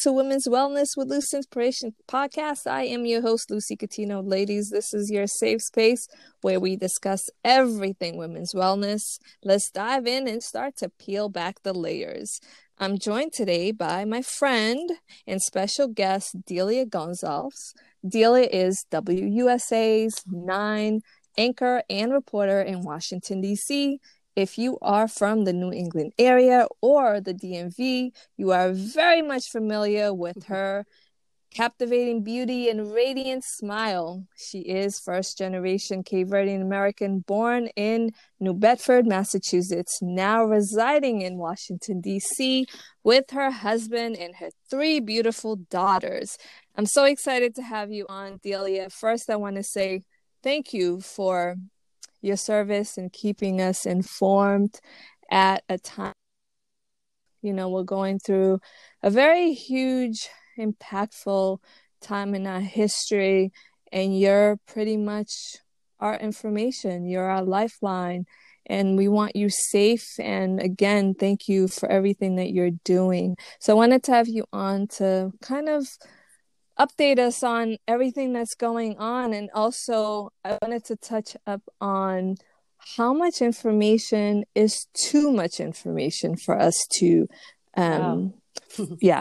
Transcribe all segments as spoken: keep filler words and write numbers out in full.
to Women's Wellness with Loose Inspiration podcast. I am your host, Lucy Catino. Ladies, this is your safe space where we discuss everything women's wellness. Let's dive in and start to peel back the layers. I'm joined today by my friend and special guest, Delia Gonzalez. Delia is W U S A's nine anchor and reporter in Washington, D C If you are from the New England area or the D M V, you are very much familiar with her captivating beauty and radiant smile. She is first generation Cape Verdean American, born in New Bedford, Massachusetts, now residing in Washington, D C with her husband and her three beautiful daughters. I'm so excited to have you on, Delia. First, I want to say thank you for your service and keeping us informed at a time, you know, we're going through a very huge, impactful time in our history, and you're pretty much our information. You're our lifeline, and we want you safe. And again, thank you for everything that you're doing. So I wanted to have you on to kind of update us on everything that's going on. And also I wanted to touch up on how much information is too much information for us to, um, wow. yeah.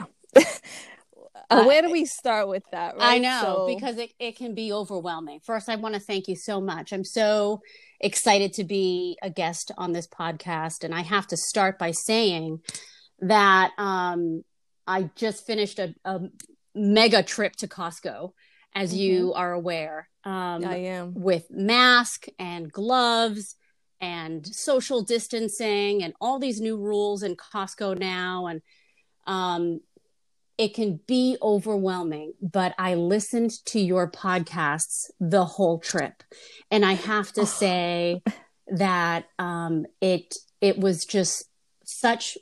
uh, where do we start with that? Right? I know, so... because it, it can be overwhelming. First, I want to thank you so much. I'm so excited to be a guest on this podcast. And I have to start by saying that um, I just finished a, a mega trip to Costco, as mm-hmm. you are aware. Um, I am. With mask and gloves and social distancing and all these new rules in Costco now. And um, it can be overwhelming, but I listened to your podcasts the whole trip. And I have to oh. say that um, it it was just such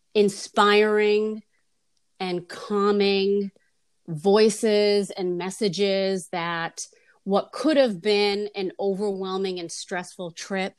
inspiring and calming voices and messages that what could have been an overwhelming and stressful trip,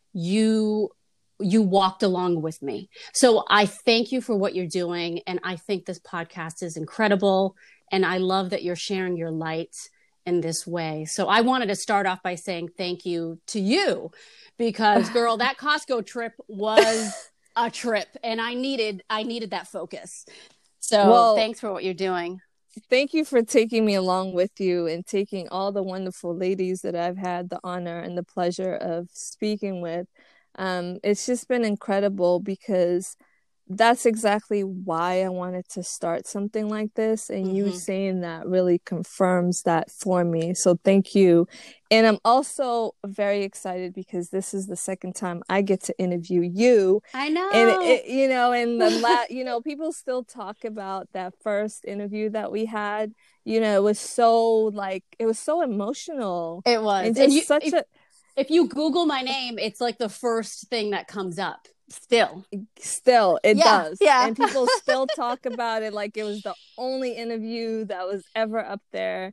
you you walked along with me. So I thank you for what you're doing, and I think this podcast is incredible, and I love that you're sharing your light in this way. So I wanted to start off by saying thank you to you, because girl, that Costco trip was a trip, and I needed I needed that focus. So well, thanks for what you're doing. Thank you for taking me along with you and taking all the wonderful ladies that I've had the honor and the pleasure of speaking with. Um, it's just been incredible, because that's exactly why I wanted to start something like this. And mm-hmm. you saying that really confirms that for me. So thank you. And I'm also very excited because this is the second time I get to interview you. I know. And, it, it, you know, and the la- you know, people still talk about that first interview that we had. You know, it was so like, it was so emotional. It was. And just and you, such if, a... if you Google my name, it's like the first thing that comes up. Still, still, it yeah, does. Yeah. And people still talk about it like it was the only interview that was ever up there.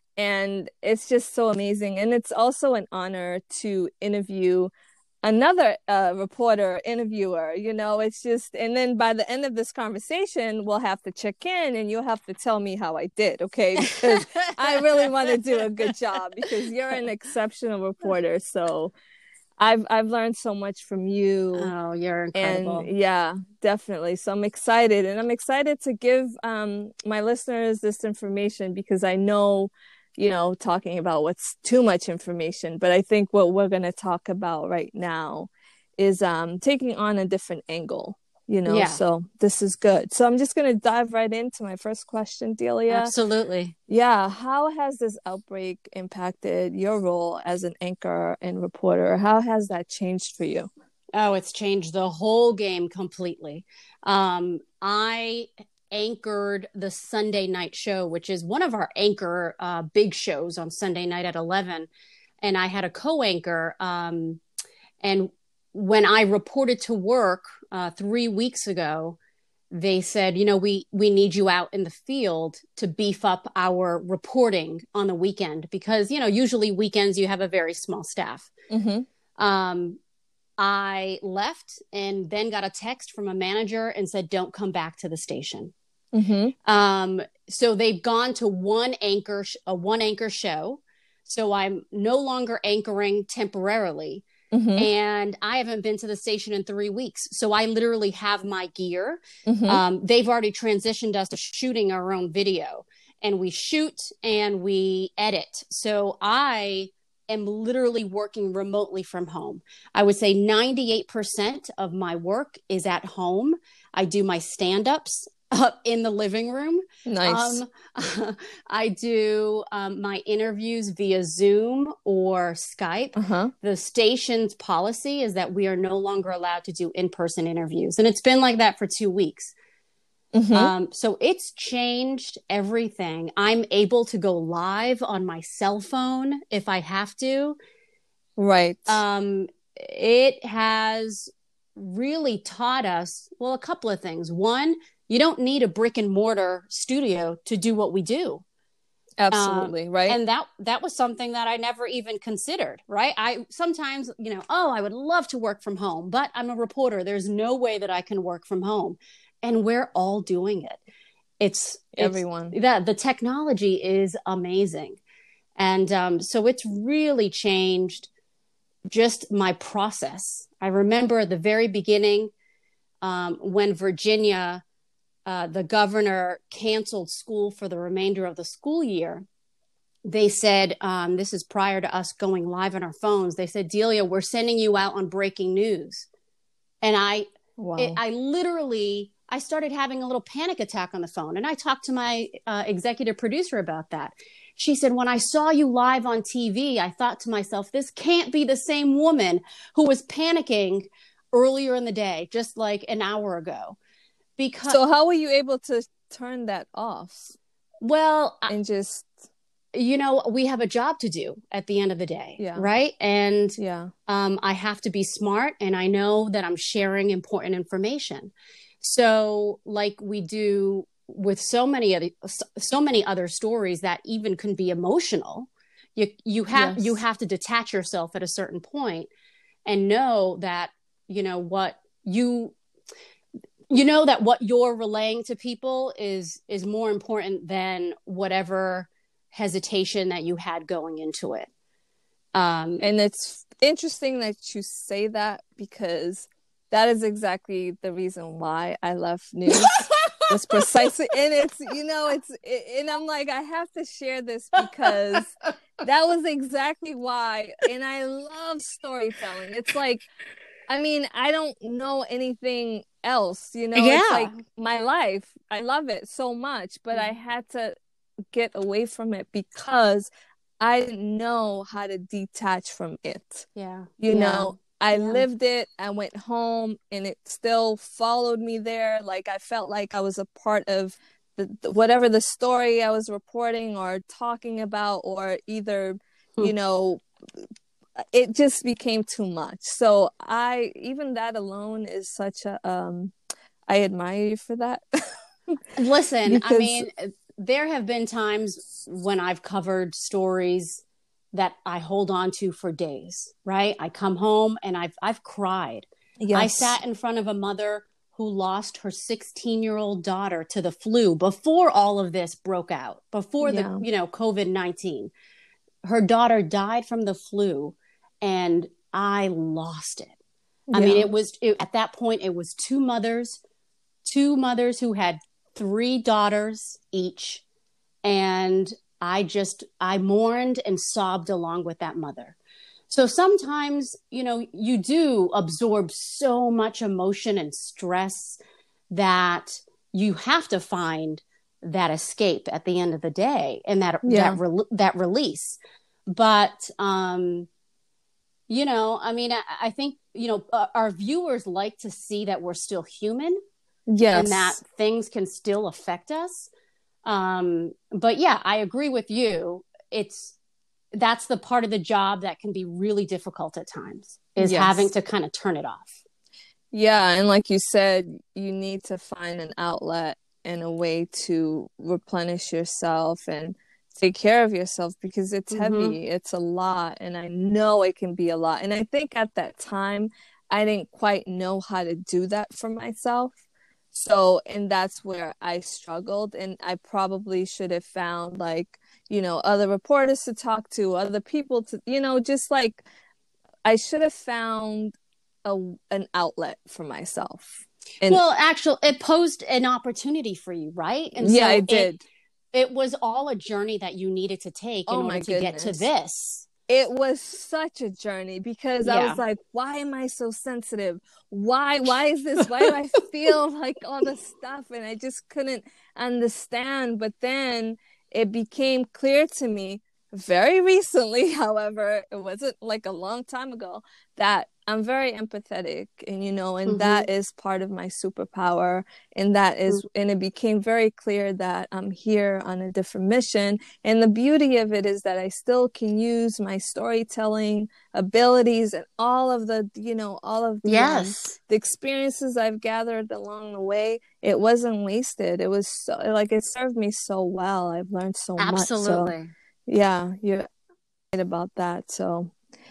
And it's just so amazing. And it's also an honor to interview another uh, reporter, interviewer, you know, it's just, and then by the end of this conversation, we'll have to check in and you'll have to tell me how I did, okay? Because I really want to do a good job, because you're an exceptional reporter. So I've I've learned so much from you. Oh, you're incredible. And yeah, definitely. So I'm excited. And I'm excited to give um, my listeners this information, because I know, you know, talking about what's too much information. But I think what we're going to talk about right now is um, taking on a different angle, you know, yeah. So this is good. So I'm just going to dive right into my first question, Delia. Absolutely. Yeah. How has this outbreak impacted your role as an anchor and reporter? How has that changed for you? Oh, it's changed the whole game completely. Um, I anchored the Sunday night show, which is one of our anchor uh, big shows on Sunday night at eleven. And I had a co-anchor. Um, and when I reported to work uh, three weeks ago, they said, you know, we, we need you out in the field to beef up our reporting on the weekend, because, you know, usually weekends you have a very small staff. Mm-hmm. Um, I left and then got a text from a manager and said, don't come back to the station. Mm-hmm. Um, so they've gone to one anchor, a one anchor show. So I'm no longer anchoring temporarily. Mm-hmm. And I haven't been to the station in three weeks. So I literally have my gear. Mm-hmm. Um, they've already transitioned us to shooting our own video, and we shoot and we edit. So I am literally working remotely from home. I would say ninety-eight percent of my work is at home. I do my stand-ups up in the living room. Nice. Um, I do um, my interviews via Zoom or Skype. Uh-huh. The station's policy is that we are no longer allowed to do in-person interviews. And it's been like that for two weeks. Mm-hmm. Um, so it's changed everything. I'm able to go live on my cell phone if I have to. Right. Um, it has really taught us, well, a couple of things. One, you don't need a brick and mortar studio to do what we do. Absolutely. Um, right. And that, that was something that I never even considered, right? I sometimes, you know, oh, I would love to work from home, but I'm a reporter. There's no way that I can work from home. And we're all doing it. It's, it's everyone. That the technology is amazing. And um, so it's really changed just my process. I remember at the very beginning um, when Virginia, uh, the governor canceled school for the remainder of the school year. They said, um, this is prior to us going live on our phones. They said, Delia, we're sending you out on breaking news. And I, wow. it, I literally, I started having a little panic attack on the phone. And I talked to my uh, executive producer about that. She said, when I saw you live on T V, I thought to myself, this can't be the same woman who was panicking earlier in the day, just like an hour ago. Because so how were you able to turn that off? Well, and just, you know, we have a job to do at the end of the day, yeah. right? And yeah, um, I have to be smart, and I know that I'm sharing important information. So, like we do with so many other so many other stories that even can be emotional, you you have yes. you have to detach yourself at a certain point and know that you know what you. You know that what you're relaying to people is is more important than whatever hesitation that you had going into it. Um, and it's interesting that you say that, because that is exactly the reason why I left news. was precisely, and it's, you know, it's, it, and I'm like, I have to share this because that was exactly why. And I love storytelling. It's like, I mean, I don't know anything else, you know, yeah. It's like my life. I love it so much, but I had to get away from it because I didn't know how to detach from it. Yeah. You yeah. know, I yeah. lived it. I went home and it still followed me there. Like I felt like I was a part of the, the whatever the story I was reporting or talking about, or either, hmm. you know, it just became too much. So I, even that alone is such a, um, I admire you for that. Listen, because... I mean, there have been times when I've covered stories that I hold on to for days, right? I come home and I've, I've cried. Yes. I sat in front of a mother who lost her sixteen year old daughter to the flu before all of this broke out, before yeah. the, you know, COVID nineteen. Her daughter died from the flu. And I lost it. I yeah. mean, it was, it, at that point, it was two mothers, two mothers who had three daughters each. And I just, I mourned and sobbed along with that mother. So sometimes, you know, you do absorb so much emotion and stress that you have to find that escape at the end of the day and that, yeah. that, re- that release. But, um, you know, I mean, I, I think, you know, uh, our viewers like to see that we're still human. Yes. And that things can still affect us. Um, but yeah, I agree with you. It's, that's the part of the job that can be really difficult at times, is yes. having to kind of turn it off. Yeah. And like you said, you need to find an outlet and a way to replenish yourself and take care of yourself, because it's mm-hmm. heavy. It's a lot. And I know it can be a lot. And I think at that time, I didn't quite know how to do that for myself. So, and that's where I struggled, and I probably should have found like, you know, other reporters to talk to, other people to, you know, just like I should have found a an outlet for myself. And Well, actually, it posed an opportunity for you, right? And yeah, I so it did. it was all a journey that you needed to take in Oh order my to get to goodness. this. It was such a journey because I was Yeah. like, why am I so sensitive? Why why is this? Why do I feel like all this stuff? And I just couldn't understand. But then it became clear to me very recently, however, it wasn't like a long time ago, that I'm very empathetic, and you know, and Mm-hmm. that is part of my superpower. And that is, and it became very clear that I'm here on a different mission. And the beauty of it is that I still can use my storytelling abilities and all of the, you know, all of the um Yes. the experiences I've gathered along the way. It wasn't wasted. It was so, like, it served me so well. I've learned so much. So Absolutely. yeah, you're right about that. So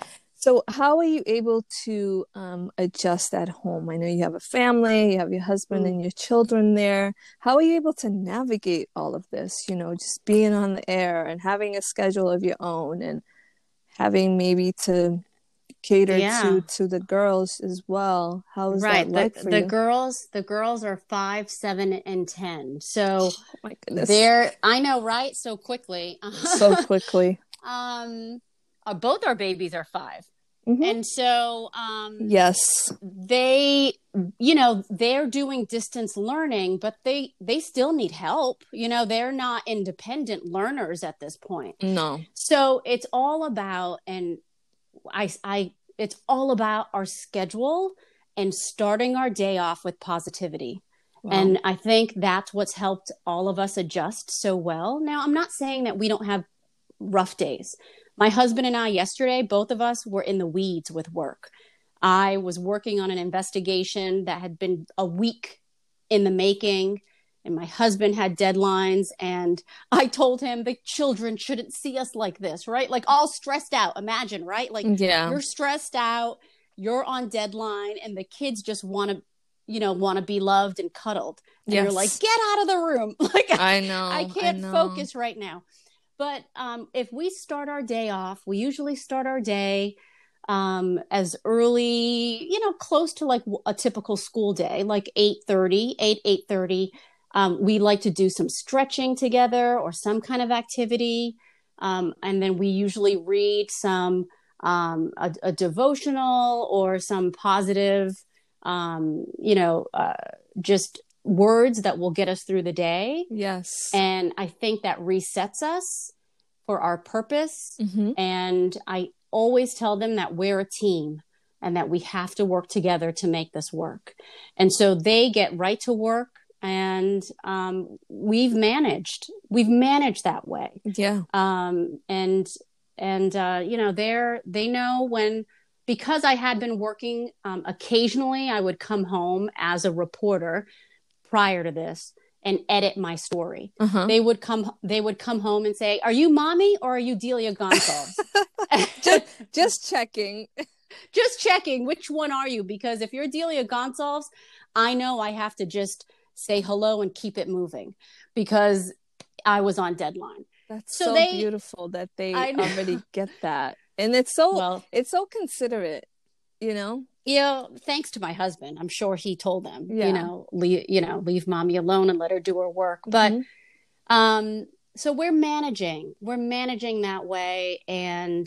so how are you able to um, adjust at home? I know you have a family, you have your husband Mm. and your children there. How are you able to navigate all of this? You know, just being on the air and having a schedule of your own, and having maybe to cater to Yeah. to the girls as well. How is that Right. The like for the you? girls the girls are five, seven, and ten. So Oh my goodness, they're I know, right? So quickly. so quickly. um uh, both our babies are five. Hmm. And so um Yes. they you know they're doing distance learning, but they they still need help. You know, they're not independent learners at this point. No. So it's all about and I I it's all about our schedule and starting our day off with positivity. Wow. And I think that's what's helped all of us adjust so well. Now, I'm not saying that we don't have rough days. My husband and I, yesterday, both of us were in the weeds with work. I was working on an investigation that had been a week in the making, and my husband had deadlines. And I told him the children shouldn't see us like this, right? Like all stressed out. Imagine, right? Like Yeah. you're stressed out, you're on deadline, and the kids just want to you know want to be loved and cuddled, and you're like, Yes. get out of the room. Like I I know. I can't know. focus right now. But um, if we start our day off, we usually start our day um, as early, you know, close to like a typical school day, like eight thirty, eight, eight thirty. Um, we like to do some stretching together or some kind of activity. Um, and then we usually read some, um, a, a devotional or some positive, um, you know, uh, just words that will get us through the day. Yes. And I think that resets us for our purpose. Mm-hmm. And I always tell them that we're a team and that we have to work together to make this work. And so they get right to work, and um, we've managed, we've managed that way. Yeah. Um, and, and, uh, you know, they're, they know when, because I had been working, um, occasionally I would come home as a reporter prior to this and edit my story. Uh-huh. They would come they would come home and say, "Are you mommy or are you Delia Gonçalves?" just, just checking. Just checking, which one are you? Because if you're Delia Gonçalves, I know I have to just say hello and keep it moving because I was on deadline. That's So so they beautiful that they I know. already get that. And it's so Well, it's so considerate, you know? you know, thanks to my husband, I'm sure he told them, Yeah. you know, leave, you know, leave mommy alone and let her do her work. But Mm-hmm. um, so we're managing, we're managing that way, and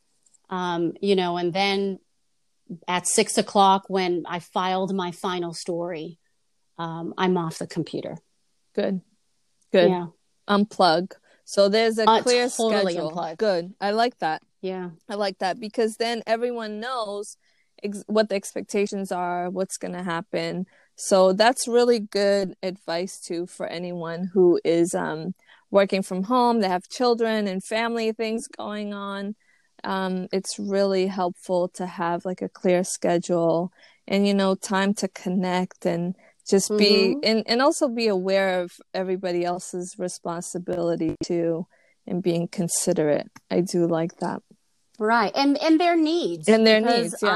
um, you know, and then at six o'clock when I filed my final story, um, I'm off the computer. Good. Good. Yeah. Unplug. So there's a Uh, clear totally schedule. unplugged. Good. I like that. Yeah. I like that because then everyone knows ex- what the expectations are, what's going to happen. So that's really good advice too for anyone who is um, working from home. They have children and family things going on. Um, it's really helpful to have like a clear schedule and, you know, time to connect and just be, Mm-hmm. and, and also be aware of everybody else's responsibility too and being considerate. I do like that. Right. And and their needs. And their because needs, yeah. I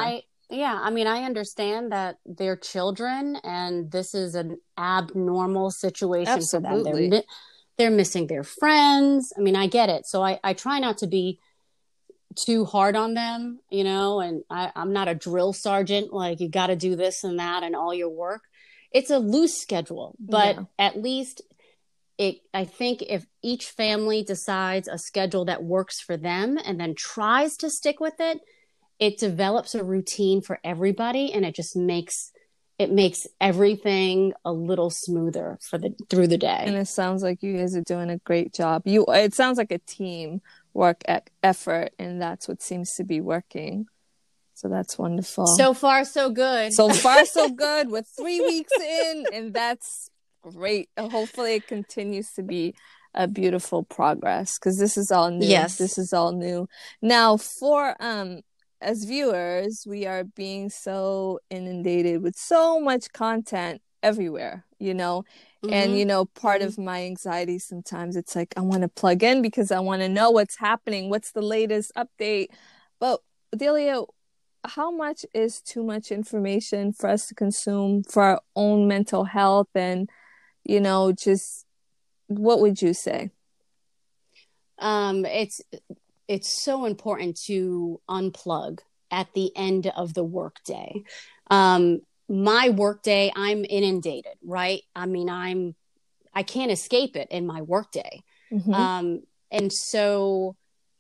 Yeah, I mean, I understand that they're children and this is an abnormal situation for them. They're Absolutely. mi- they're missing their friends. I mean, I get it. So I, I try not to be too hard on them, you know, and I, I'm not a drill sergeant, like you got to do this and that and all your work. It's a loose schedule, but Yeah. at least it, I think if each family decides a schedule that works for them and then tries to stick with it, it develops a routine for everybody and it just makes it makes everything a little smoother for the through the And day. it sounds like you guys are doing a great job. You, it sounds like a team work e- effort, and that's what seems to be working. So that's wonderful. So far so good. So far, so good. We're three weeks in, and that's great. Hopefully, it continues to be a beautiful progress because this is all new. Yes. This is all new. Now, for um, as viewers, we are being so inundated with so much content everywhere, you know. Mm-hmm. And, you know, part mm-hmm. of my anxiety sometimes it's like I want to plug in because I want to know what's happening, what's the latest update. But Delia, how much is too much information for us to consume for our own mental health? And, you know, just what would you say? Um, it's it's so important to unplug at the end of the workday. Um, my workday, I'm inundated, right? I mean, I'm I can't escape it in my workday. Mm-hmm. Um, and so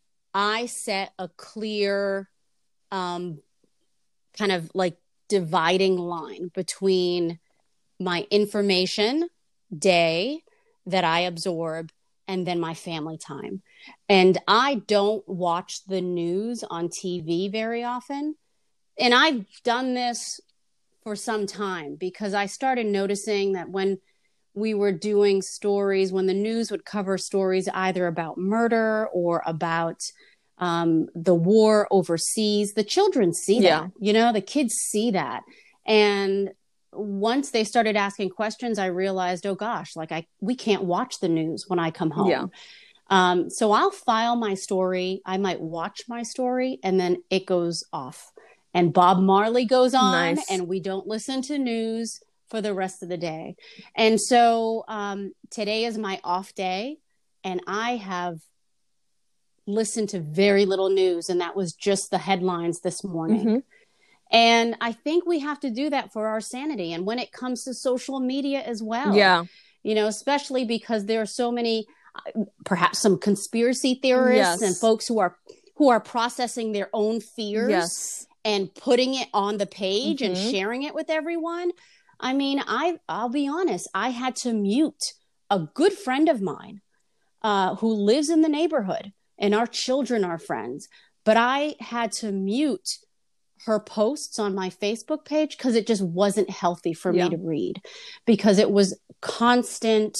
I set a clear um, kind of like dividing line between my information day that I absorb and then my family time. And I don't watch the news on T V very often. And I've done this for some time because I started noticing that when we were doing stories, when the news would cover stories either about murder or about um, the war overseas, the children see Yeah. that, you know, the kids see that. And once they started asking questions, I realized, oh gosh, like I, we can't watch the news when I come home. Yeah. Um, so I'll file my story. I might watch my story and then it goes off and Bob Marley goes on Nice. and we don't listen to news for the rest of the day. And so um, today is my off day and I have listened to very little news, and that was just the headlines this morning. Mm-hmm. And I think we have to do that for our sanity. And when it comes to social media as well, Yeah. you know, especially because there are so many, uh, perhaps some conspiracy theorists Yes. and folks who are who are processing their own fears Yes. and putting it on the page Mm-hmm. and sharing it with everyone. I mean, I I'll be honest, I had to mute a good friend of mine uh, who lives in the neighborhood, and our children are friends. But I had to mute her posts on my Facebook page because it just wasn't healthy for Yeah. me to read, because it was constant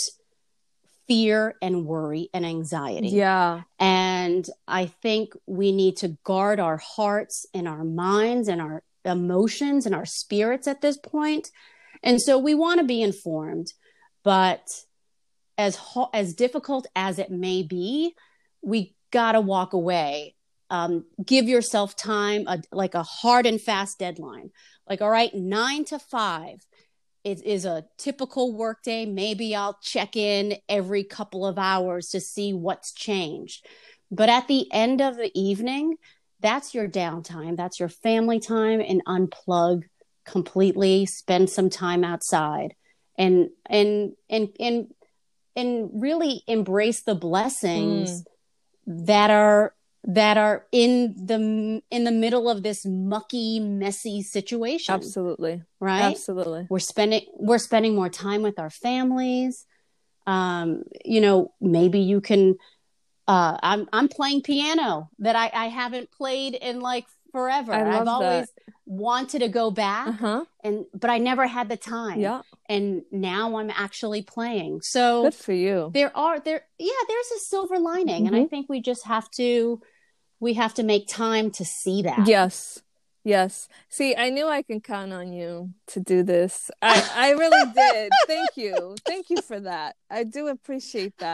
fear and worry and anxiety. Yeah. And I think we need to guard our hearts and our minds and our emotions and our spirits at this point. And so we want to be informed, but as ho- as difficult as it may be, we got to walk away. Um, give yourself time, a, like a hard and fast deadline. Like, all right, nine to five. It is a typical workday. Maybe I'll check in every couple of hours to see what's changed. But at the end of the evening, that's your downtime. That's your family time, and unplug completely. Spend some time outside and and and and and really embrace the blessings mm. that are that are in the in the middle of this mucky, messy situation. Absolutely. Right? Absolutely. We're spending we're spending more time with our families. Um, you know, maybe you can uh I'm I'm playing piano that I, I haven't played in like forever. I love I've always that. wanted to go back, uh-huh. and but I never had the time. Yeah. And now I'm actually playing. So good for you. There are there yeah, there's a silver lining. Mm-hmm. And I think we just have to we have to make time to see that. Yes. Yes. See, I knew I can count on you to do this. I, I really did. Thank you. Thank you for that. I do appreciate that.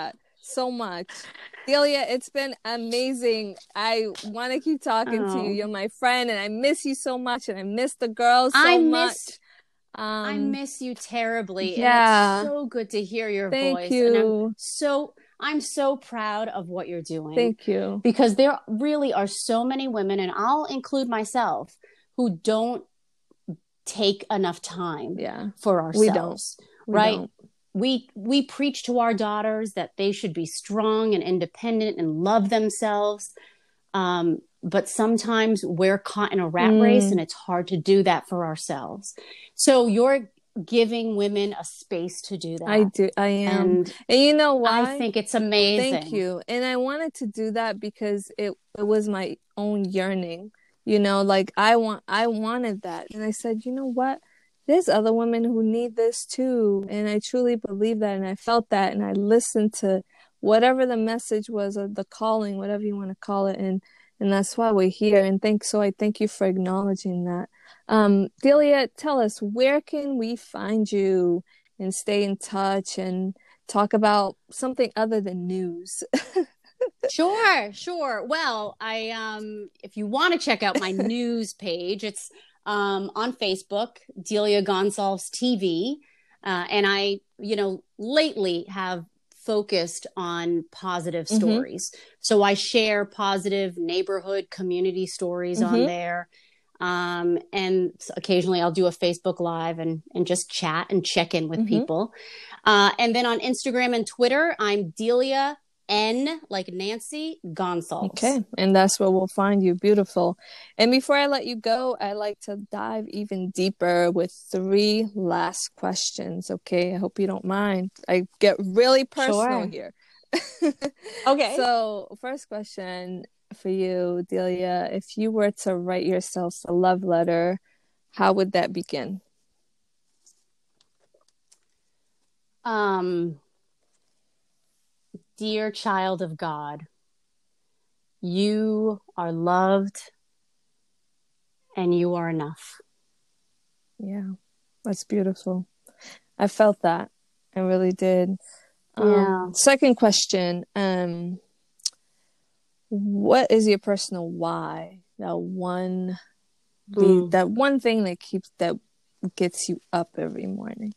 so much. Delia, it's been amazing. I want to keep talking oh. to you. You're my friend, and I miss you so much, and I miss the girls so I much. Miss, um, I miss you terribly. Yeah. And it's so good to hear your Thank voice. you. And I'm so I'm so proud of what you're doing. Thank you. Because there really are so many women, and I'll include myself, who don't take enough time yeah. for ourselves. We don't. We right? Don't. We we preach to our daughters that they should be strong and independent and love themselves. Um, but sometimes we're caught in a rat mm. race, and it's hard to do that for ourselves. So you're giving women a space to do that. I do. I am. And, and you know why? I think it's amazing. Thank you. And I wanted to do that because it, it was my own yearning. You know, like I want, I wanted that. And I said, you know what? There's other women who need this too. And I truly believe that. And I felt that. And I listened to whatever the message was, or the calling, whatever you want to call it. And, and that's why we're here. And thank, so I thank you for acknowledging that. Um, Delia, tell us, where can we find you and stay in touch and talk about something other than news? Sure, sure. Well, I, um, if you want to check out my news page, it's, Um, on Facebook, Delia Gonsalves T V. Uh, and I, you know, lately have focused on positive mm-hmm. stories. So I share positive neighborhood community stories mm-hmm. on there. Um, and occasionally I'll do a Facebook Live and, and just chat and check in with mm-hmm. people. Uh, and then on Instagram and Twitter, I'm Delia N, like Nancy, Gonsalves. Okay, and that's where we'll find you. Beautiful. And before I let you go, I like to dive even deeper with three last questions. Okay, I hope you don't mind. I get really personal sure. here. Okay. So, first question for you, Delia. If you were to write yourself a love letter, how would that begin? Um... Dear child of God, you are loved and you are enough. Yeah, that's beautiful. I felt that. I really did. Yeah. Um, second question. Um, what is your personal why? That one, mm. that one thing that keeps, that gets you up every morning.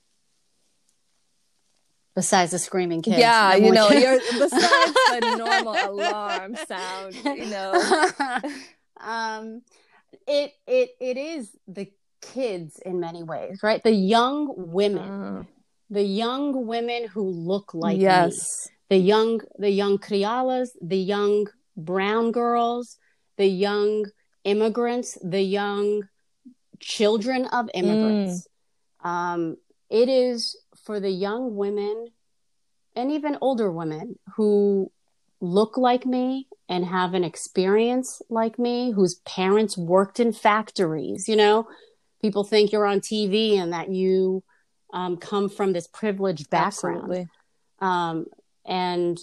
Besides the screaming kids. Yeah, you know, you're, besides the normal alarm sound, you know. um, it it it is the kids in many ways, right? The young women, uh, the young women who look like yes. me. The young, the young criollas, the young brown girls, the young immigrants, the young children of immigrants. Mm. Um, it is for the young women and even older women who look like me and have an experience like me, whose parents worked in factories. You know, people think you're on T V and that you um, come from this privileged background. Absolutely. Um, and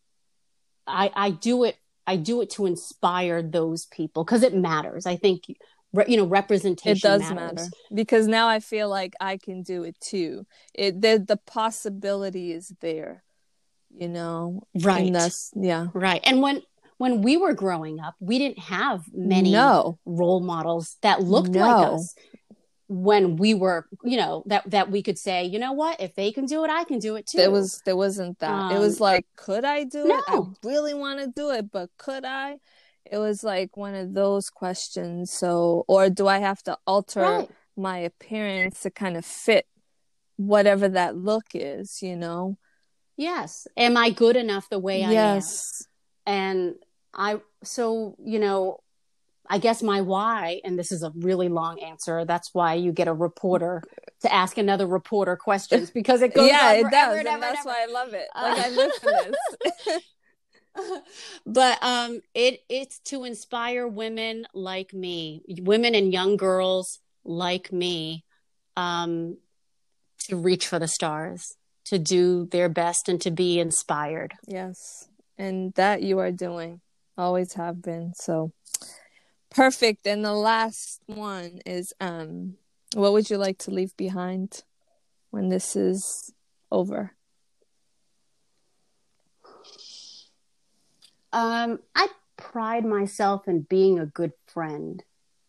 I, I do it. I do it to inspire those people because it matters. I think, you know, representation it does matters. matter, because now I feel like I can do it too. It the, the possibility is there, you know. Right. And that's yeah. Right. And when when we were growing up, we didn't have many no. role models that looked no. like us. When we were, you know, that that we could say, you know what, if they can do it, I can do it too. There was there wasn't that. Um, it was like, could I do no. it? I really want to do it, but could I? It was like one of those questions. So, or do I have to alter right. my appearance to kind of fit whatever that look is, you know? Yes. Am I good enough the way I yes. am? And I, so, you know, I guess my why, and this is a really long answer. That's why you get a reporter to ask another reporter questions, because it goes yeah, on it forever does. and, And ever, that's ever. why I love it. Like uh, I live for this. But um, it it's to inspire women like me, women and young girls like me, um, to reach for the stars, to do their best, and to be inspired. Yes, and that you are doing, always have been. So perfect. And the last one is, um, what would you like to leave behind when this is over? Um, I pride myself in being a good friend.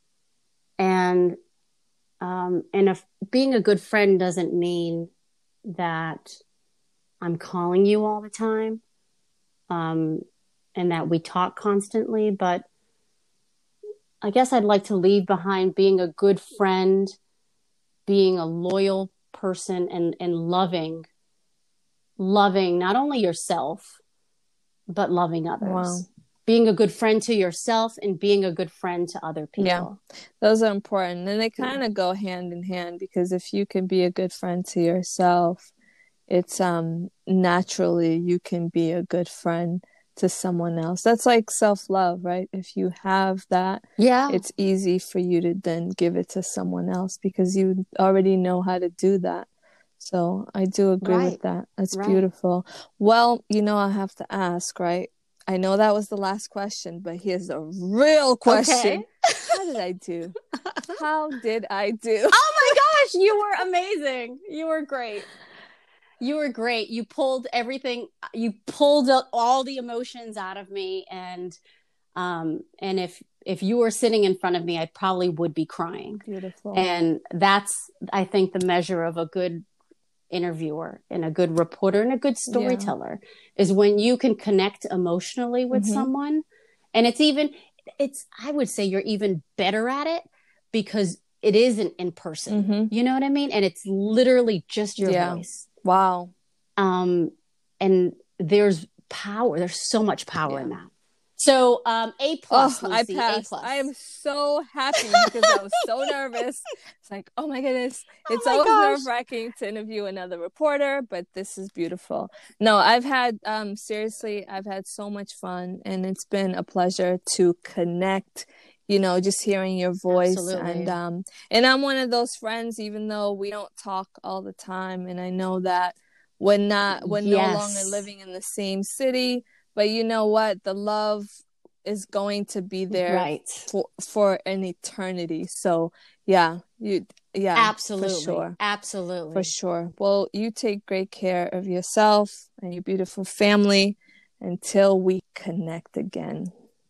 And um, and if being a good friend doesn't mean that I'm calling you all the time, um, and that we talk constantly, but I guess I'd like to leave behind being a good friend, being a loyal person, and, and loving, loving not only yourself, but loving others. Wow. Being a good friend to yourself and being a good friend to other people. Yeah, those are important. And they kind of yeah. go hand in hand, because if you can be a good friend to yourself, it's um naturally you can be a good friend to someone else. That's like self-love, right? If you have that, yeah, it's easy for you to then give it to someone else, because you already know how to do that. So I do agree right. with that. That's right. beautiful. Well, you know, I have to ask, right? I know that was the last question, but here's a real question. Okay. How did I do? How did I do? Oh my gosh, you were amazing. You were great. You were great. You pulled everything. You pulled all the emotions out of me. And um, and if if you were sitting in front of me, I probably would be crying. Beautiful. And that's, I think, the measure of a good interviewer and a good reporter and a good storyteller yeah. is when you can connect emotionally with mm-hmm. someone. And it's even, it's, I would say you're even better at it because it isn't in person. Mm-hmm. You know what I mean? And it's literally just your yeah. voice. Wow. Um, and there's power. There's so much power yeah. in that. So, um, A plus, oh, Lucy, I passed. A plus. I am so happy because I was so nervous. It's like, oh my goodness. It's oh my always nerve wracking to interview another reporter, but this is beautiful. No, I've had, um, seriously, I've had so much fun, and it's been a pleasure to connect, you know, just hearing your voice. Absolutely. And, um, and I'm one of those friends, even though we don't talk all the time. And I know that we're not, we're yes. no longer living in the same city. But you know what? The love is going to be there right. for, for an eternity. So, yeah, you, yeah, absolutely, for sure, absolutely, for sure. Well, you take great care of yourself and your beautiful family until we connect again.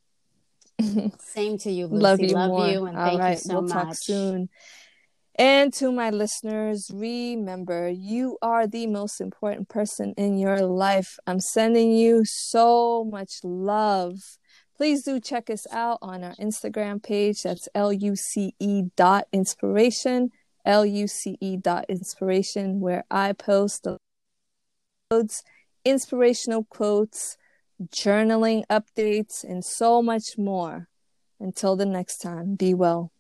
Same to you, Lucy. Love you Love more. you, and All thank right, you so we'll much. Talk soon. And to my listeners, remember, you are the most important person in your life. I'm sending you so much love. Please do check us out on our Instagram page. That's L U C E dot inspiration, L U C E dot inspiration, where I post the quotes, inspirational quotes, journaling updates, and so much more. Until the next time, be well.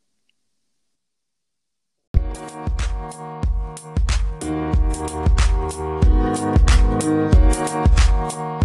Thank you.